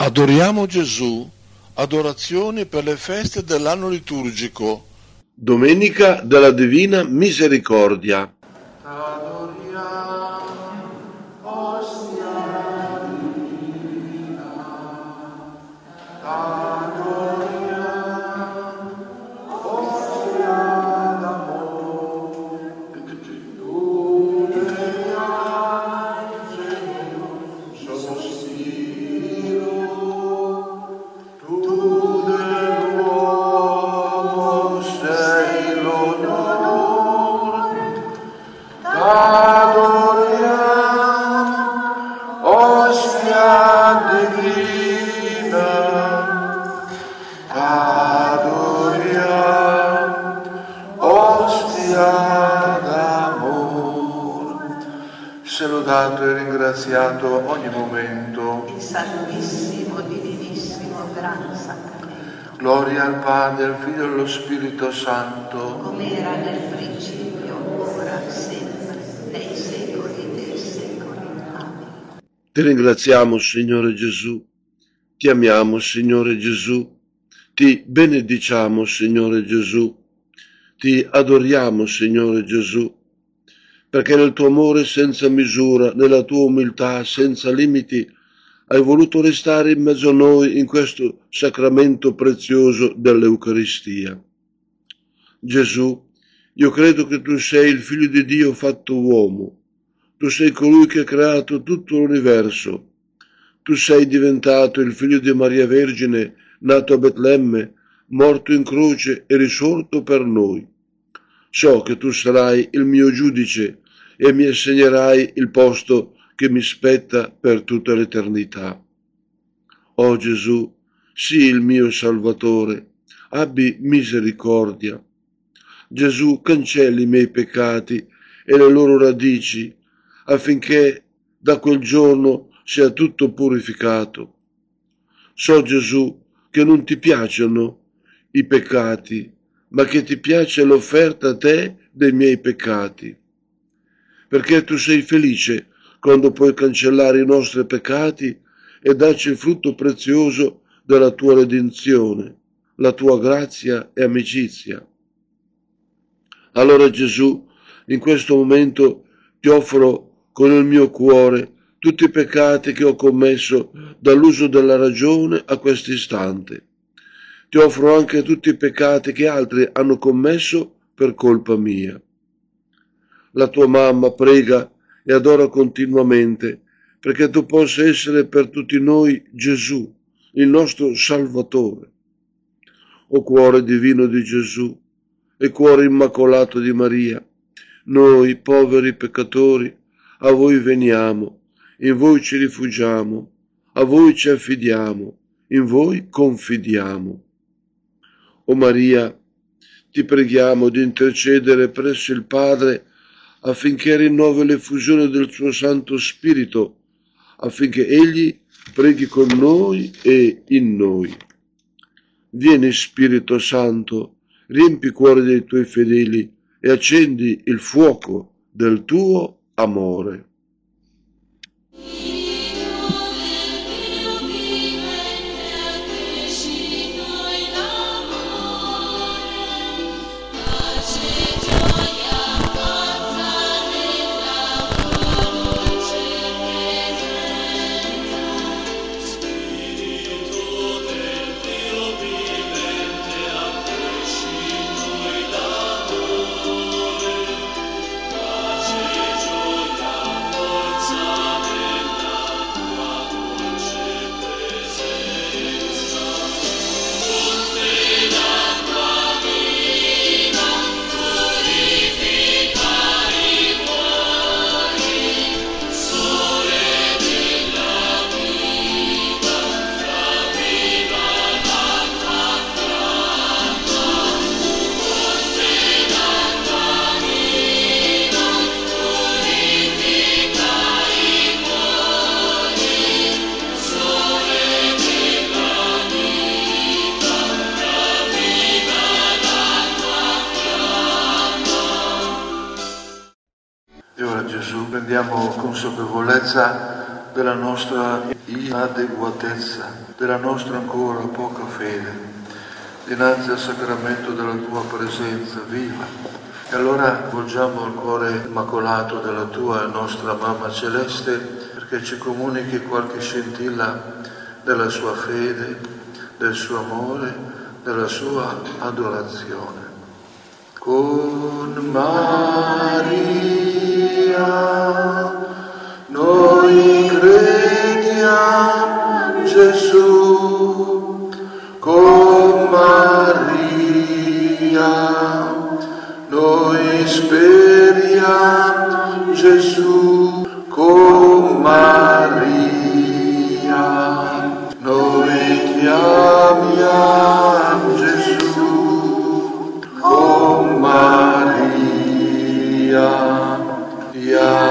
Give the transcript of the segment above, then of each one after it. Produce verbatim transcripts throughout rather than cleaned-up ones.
Adoriamo Gesù, adorazioni per le feste dell'anno liturgico. Domenica della Divina Misericordia. Sia lodato e ringraziato ogni momento il Santissimo, Divinissimo, Gran Sacramento. Gloria al Padre, al Figlio e allo Spirito Santo, come era nel principio, ora, sempre, nei secoli dei secoli. Amen. Ti ringraziamo, Signore Gesù, ti amiamo, Signore Gesù, ti benediciamo, Signore Gesù, ti adoriamo, Signore Gesù, perché nel tuo amore senza misura, nella tua umiltà senza limiti, hai voluto restare in mezzo a noi in questo sacramento prezioso dell'Eucaristia. Gesù, io credo che tu sei il Figlio di Dio fatto uomo, tu sei colui che ha creato tutto l'universo, tu sei diventato il Figlio di Maria Vergine, nato a Betlemme, morto in croce e risorto per noi. So che tu sarai il mio giudice e mi assegnerai il posto che mi spetta per tutta l'eternità. O Gesù, sii il mio Salvatore, abbi misericordia. Gesù, cancelli i miei peccati e le loro radici, affinché da quel giorno sia tutto purificato. So, Gesù, che non ti piacciono i peccati, ma che ti piace l'offerta a te dei miei peccati. Perché tu sei felice quando puoi cancellare i nostri peccati e darci il frutto prezioso della tua redenzione, la tua grazia e amicizia. Allora Gesù, in questo momento ti offro con il mio cuore tutti i peccati che ho commesso dall'uso della ragione a questo istante. Ti offro anche tutti i peccati che altri hanno commesso per colpa mia. La tua mamma prega e adora continuamente perché tu possa essere per tutti noi Gesù, il nostro Salvatore. O cuore divino di Gesù e cuore immacolato di Maria, noi poveri peccatori a voi veniamo, in voi ci rifugiamo, a voi ci affidiamo, in voi confidiamo. O Maria, ti preghiamo di intercedere presso il Padre affinché rinnovi l'effusione del suo Santo Spirito, affinché Egli preghi con noi e in noi. Vieni Spirito Santo, riempi i cuori dei tuoi fedeli e accendi il fuoco del tuo amore. E ora Gesù prendiamo consapevolezza della nostra inadeguatezza, della nostra ancora poca fede, dinanzi al sacramento della tua presenza viva. E allora volgiamo il cuore immacolato della tua e nostra Mamma Celeste perché ci comunichi qualche scintilla della sua fede, del suo amore, della sua adorazione. Con Maria noi crediamo Gesù, con Maria noi speriamo Gesù, con Maria noi chiamiamo Gesù, con Maria ti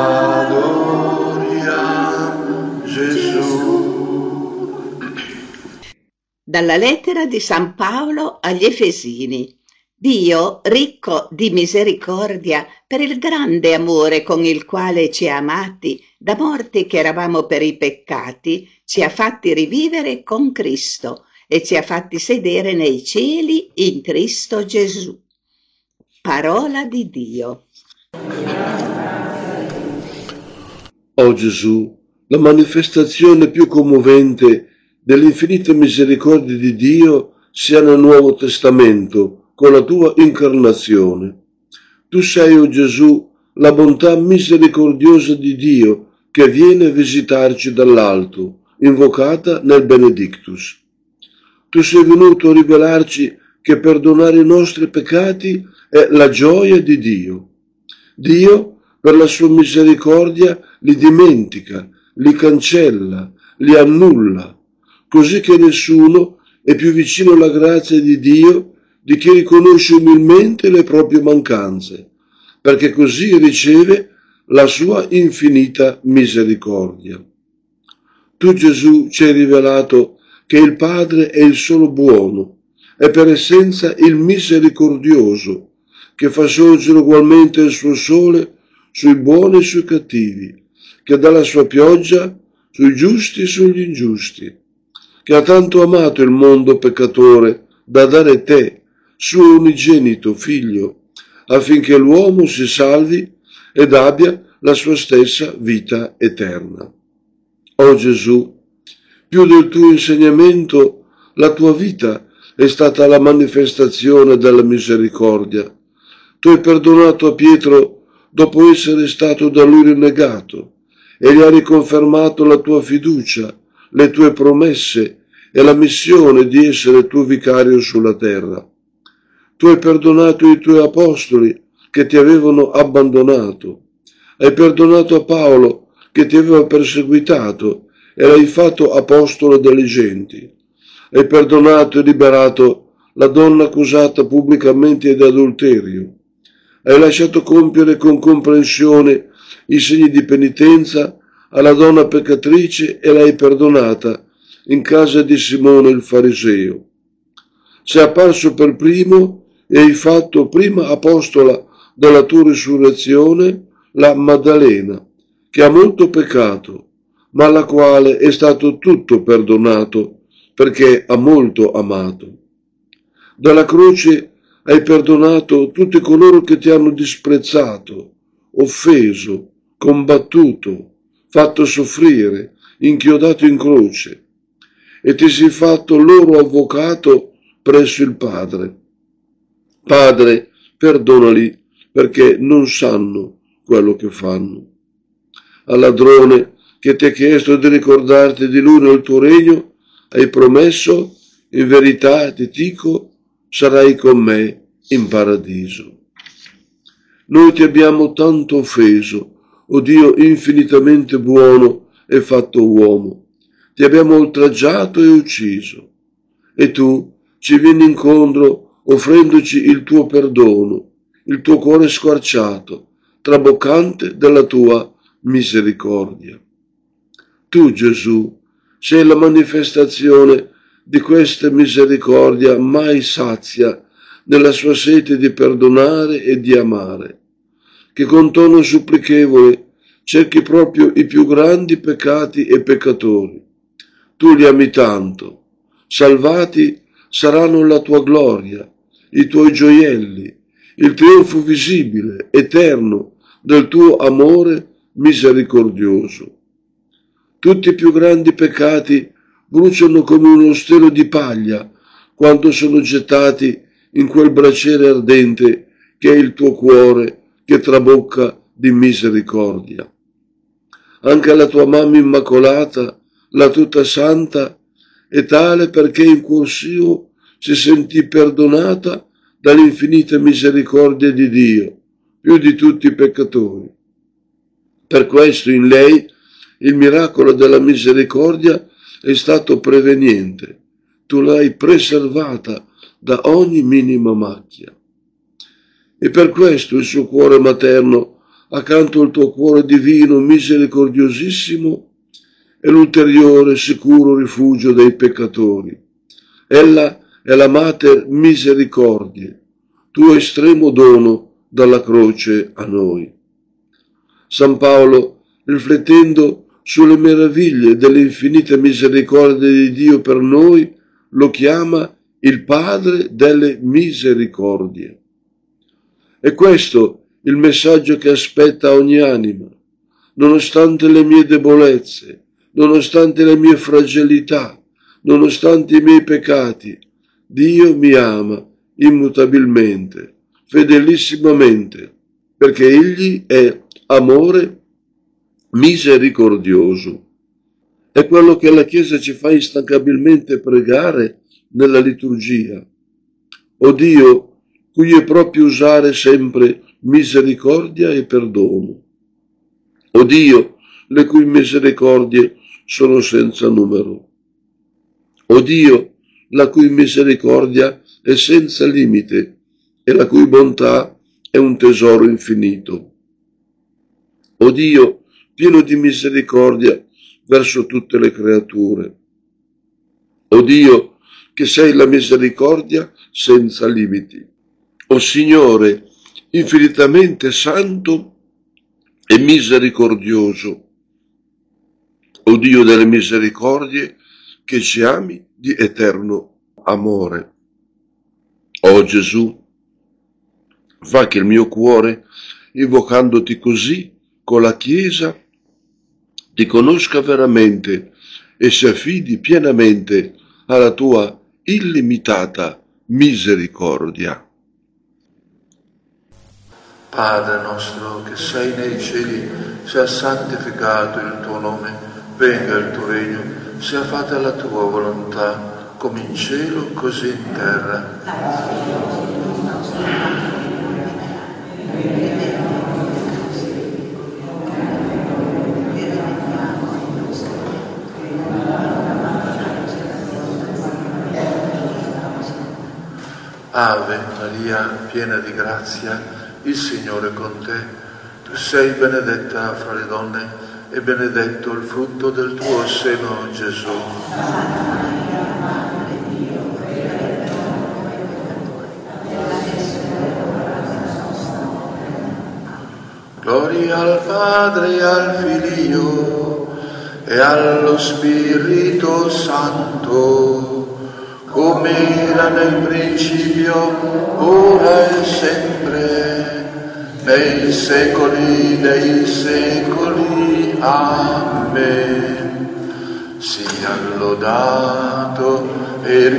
adoriamo Gesù. Dalla lettera di San Paolo agli Efesini. Dio, ricco di misericordia, per il grande amore con il quale ci ha amati, da morti che eravamo per i peccati, ci ha fatti rivivere con Cristo e ci ha fatti sedere nei cieli in Cristo Gesù. Parola di Dio. O Gesù, la manifestazione più commovente dell'infinita misericordia di Dio sia nel Nuovo Testamento, con la tua incarnazione. Tu sei, o Gesù, la bontà misericordiosa di Dio che viene a visitarci dall'alto, invocata nel Benedictus. Tu sei venuto a rivelarci che perdonare i nostri peccati è la gioia di Dio. Dio, per la sua misericordia, li dimentica, li cancella, li annulla, così che nessuno è più vicino alla grazia di Dio di chi riconosce umilmente le proprie mancanze, perché così riceve la sua infinita misericordia. Tu, Gesù, ci hai rivelato che il Padre è il solo buono, è per essenza il misericordioso, che fa sorgere ugualmente il suo sole sui buoni e sui cattivi, che dà la sua pioggia sui giusti e sugli ingiusti, che ha tanto amato il mondo peccatore da dare te, suo unigenito figlio, affinché l'uomo si salvi ed abbia la sua stessa vita eterna. O Gesù, più del tuo insegnamento, la tua vita è stata la manifestazione della misericordia. Tu hai perdonato a Pietro dopo essere stato da lui rinnegato e gli hai riconfermato la tua fiducia, le tue promesse e la missione di essere tuo vicario sulla terra. Tu hai perdonato i tuoi apostoli che ti avevano abbandonato. Hai perdonato a Paolo che ti aveva perseguitato e l'hai fatto apostolo delle genti. Hai perdonato e liberato la donna accusata pubblicamente di adulterio. Hai lasciato compiere con comprensione i segni di penitenza alla donna peccatrice e l'hai perdonata in casa di Simone il fariseo. Sei apparso per primo e hai fatto prima apostola della tua risurrezione la Maddalena, che ha molto peccato, ma alla quale è stato tutto perdonato, perché ha molto amato. Dalla croce hai perdonato tutti coloro che ti hanno disprezzato, offeso, combattuto, fatto soffrire, inchiodato in croce, e ti sei fatto loro avvocato presso il Padre. Padre, perdonali perché non sanno quello che fanno. Al ladrone che ti ha chiesto di ricordarti di lui nel tuo regno, hai promesso, in verità ti dico, sarai con me in paradiso. Noi ti abbiamo tanto offeso, o Dio infinitamente buono e fatto uomo. Ti abbiamo oltraggiato e ucciso, e tu ci vieni incontro offrendoci il tuo perdono, il tuo cuore squarciato, traboccante della tua misericordia. Tu, Gesù, sei la manifestazione di questa misericordia mai sazia nella sua sete di perdonare e di amare, che con tono supplichevole cerchi proprio i più grandi peccati e peccatori. Tu li ami tanto. Salvati saranno la tua gloria, i tuoi gioielli, il trionfo visibile, eterno, del tuo amore misericordioso. Tutti i più grandi peccati bruciano come uno stelo di paglia quando sono gettati in quel braciere ardente che è il tuo cuore che trabocca di misericordia. Anche la tua mamma immacolata, la tutta santa, è tale perché in cuor suo si sentì perdonata dall'infinita misericordia di Dio, più di tutti i peccatori. Per questo in lei il miracolo della misericordia è stato preveniente. Tu l'hai preservata da ogni minima macchia. E per questo il suo cuore materno, accanto al tuo cuore divino misericordiosissimo, è l'ulteriore sicuro rifugio dei peccatori. Ella è la Mater Misericordie, tuo estremo dono dalla croce a noi. San Paolo, riflettendo sulle meraviglie dell'infinita misericordia di Dio per noi, lo chiama il Padre delle misericordie. E questo il messaggio che aspetta ogni anima. Nonostante le mie debolezze, nonostante le mie fragilità, nonostante i miei peccati, Dio mi ama immutabilmente, fedelissimamente, perché Egli è amore misericordioso. È quello che la Chiesa ci fa instancabilmente pregare nella liturgia. O Dio, cui è proprio usare sempre misericordia e perdono. O Dio, le cui misericordie sono senza numero. O Dio, la cui misericordia è senza limite e la cui bontà è un tesoro infinito. O Dio, pieno di misericordia verso tutte le creature. O Dio, che sei la misericordia senza limiti. O Signore, infinitamente santo e misericordioso. O Dio delle misericordie, che ci ami di eterno amore. O Gesù, fa che il mio cuore, invocandoti così con la Chiesa, ti conosca veramente e si affidi pienamente alla tua illimitata misericordia. Padre nostro che sei nei cieli, sia santificato il tuo nome, venga il tuo regno, sia fatta la tua volontà, come in cielo così in terra. Ave Maria, piena di grazia, il Signore è con te. Tu sei benedetta fra le donne e benedetto il frutto del tuo seno, Gesù. Gloria al Padre e al Figlio e allo Spirito Santo, come era nel principio, ora e sempre, nei secoli dei secoli. Amen. Sia lodato e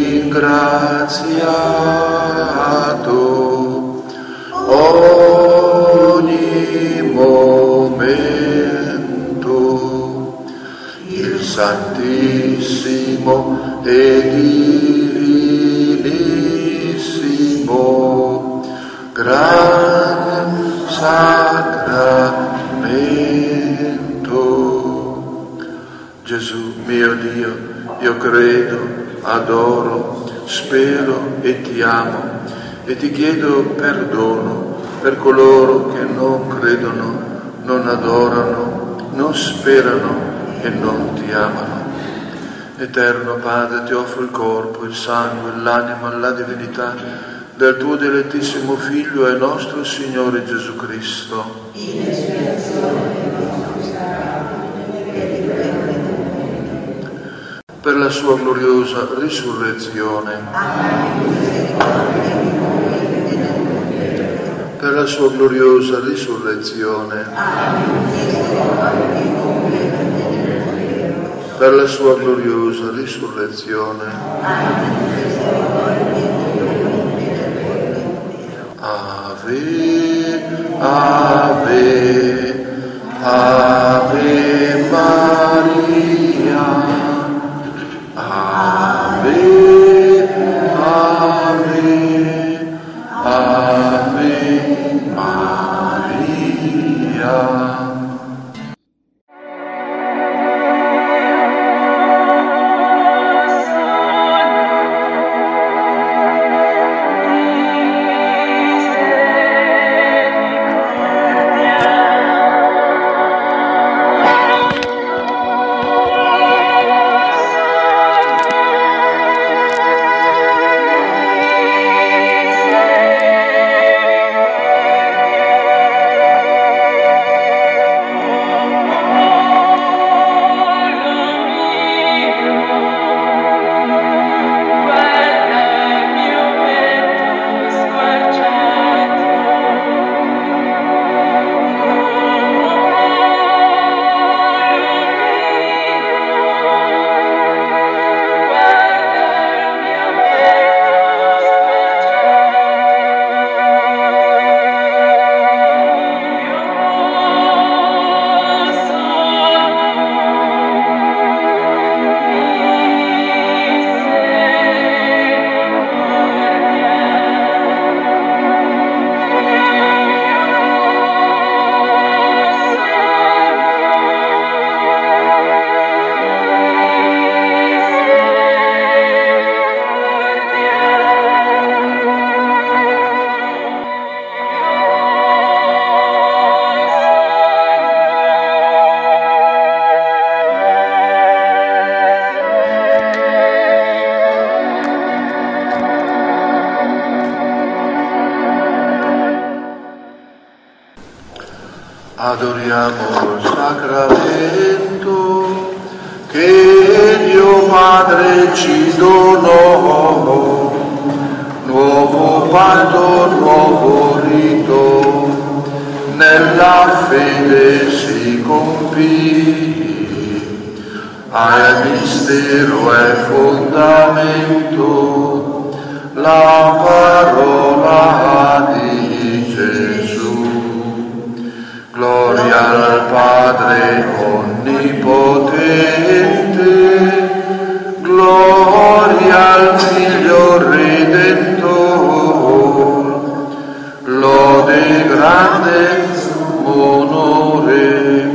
ringraziato ogni momento il Santissimo e Divinissimo gran sacramento. Gesù mio Dio, io credo, adoro, spero e ti amo e ti chiedo perdono per coloro che non credono, non adorano, non sperano e non ti amano. Eterno Padre, ti offro il corpo, il sangue, l'anima, la divinità del tuo dilettissimo Figlio e nostro Signore Gesù Cristo. In espiazione per la sua gloriosa risurrezione. Per la sua gloriosa risurrezione. Per la sua gloriosa risurrezione. Ave, Ave, Ave Maria, Ave, Ave, Ave Maria. Adoriamo il sacramento che Dio Padre ci donò, nuovo patto, nuovo rito, nella fede si compì, al mistero è fondamento, la parola di Gesù. Gloria al Padre onnipotente, gloria al Figlio Redentor, lode grande onore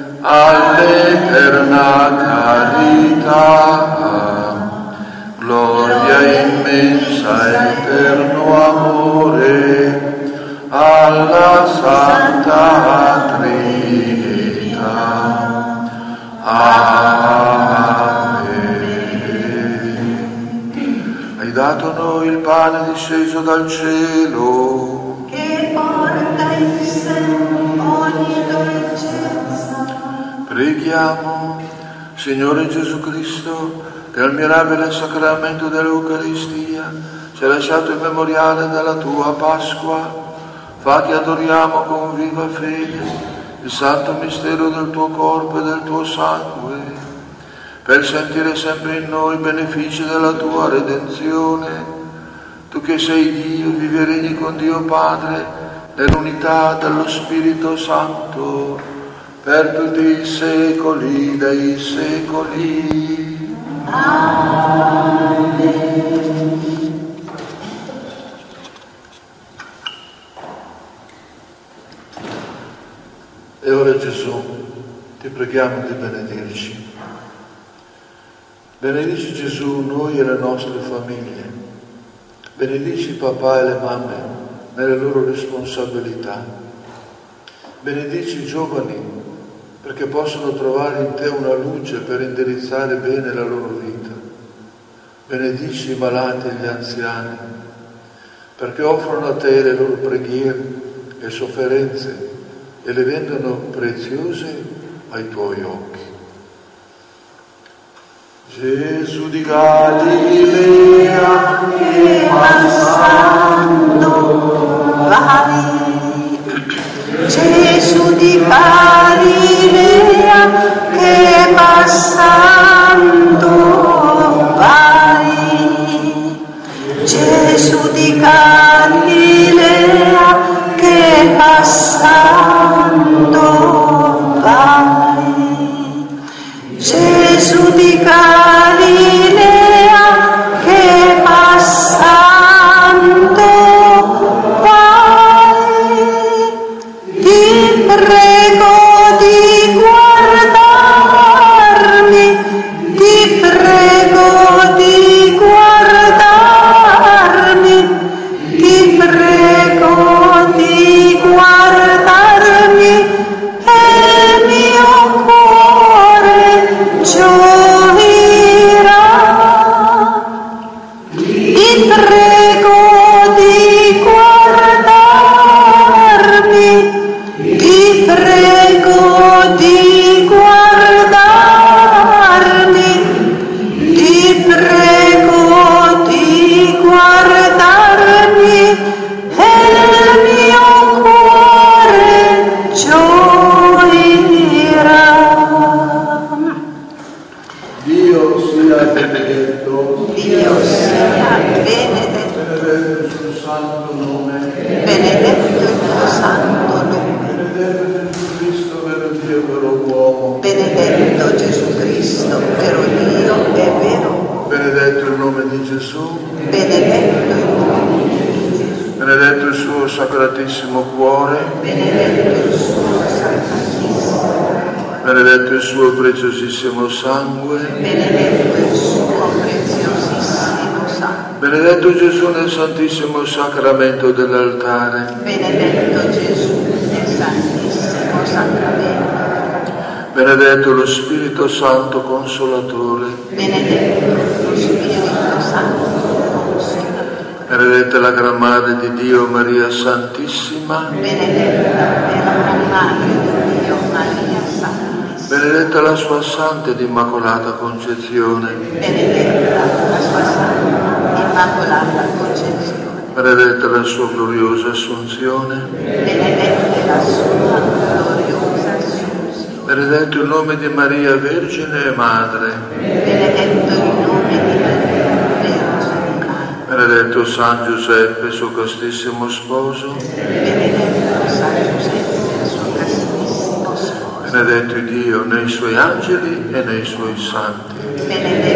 all'eterna carità, gloria immensa eterno amore alla Santa Trinità. Amen. Hai dato noi il pane disceso dal cielo, che porta in sé ogni dolcezza. Preghiamo. Signore Gesù Cristo, che al mirabile sacramento dell'Eucaristia ci hai lasciato il memoriale della tua Pasqua, fa che adoriamo con viva fede il santo mistero del tuo corpo e del tuo sangue, per sentire sempre in noi i benefici della tua redenzione. Tu che sei Dio, vivi e regni con Dio Padre, nell'unità dello Spirito Santo, per tutti i secoli dei secoli. Amen. E ora Gesù, ti preghiamo di benedirci. Benedici Gesù noi e le nostre famiglie. Benedici i papà e le mamme nelle loro responsabilità. Benedici i giovani perché possono trovare in te una luce per indirizzare bene la loro vita. Benedici i malati e gli anziani perché offrono a te le loro preghiere e sofferenze e le rendono preziose ai tuoi occhi. Gesù di Galilea, che passando vai. Gesù di Galilea, che passando vai. Gesù di Galilea, che passando vai. Gesù di Galilea, che passando vai. Ti prego di guardarmi, ti prego di guardarmi, ti prego di guardarmi, e il mio cuore gioirà. Ti prego di guardarmi, ti prego di guardarmi, ti prego di guardarmi, e il mio cuore gioirà. Dio sia benedetto. Dio sia benedetto. Benedetto il suo santo nome. Benedetto il tuo santo nome. Benedetto Gesù Cristo, vero Dio e vero uomo. Benedetto Gesù Cristo, vero Dio e vero uomo. Benedetto il nome di Gesù. Benedetto il nome di Gesù. Benedetto il suo sacratissimo cuore. Benedetto il suo sacratissimo cuore. Benedetto il suo preziosissimo sangue. Benedetto il suo preziosissimo sangue. Benedetto Gesù nel santissimo sacramento dell'altare. Benedetto Gesù nel santissimo sacramento. Benedetto lo Spirito Santo Consolatore. Benedetto lo Spirito Santo Consolatore. Benedetta la Gran Madre di Dio Maria Santissima. Benedetta è la Gran Madre di Dio Maria Santissima. Benedetta la sua Santa ed Immacolata Concezione. Benedetta la sua Santa Immacolata Concezione. Benedetta la sua gloriosa Assunzione. Benedetta la sua gloriosa Assunzione. Benedetto il nome di Maria Vergine e Madre. Benedetto il nome di Maria Vergine e Madre. Benedetto San Giuseppe, suo castissimo sposo. Benedetto San Giuseppe, suo castissimo sposo. Benedetto Dio nei suoi angeli e nei suoi santi. Benedetto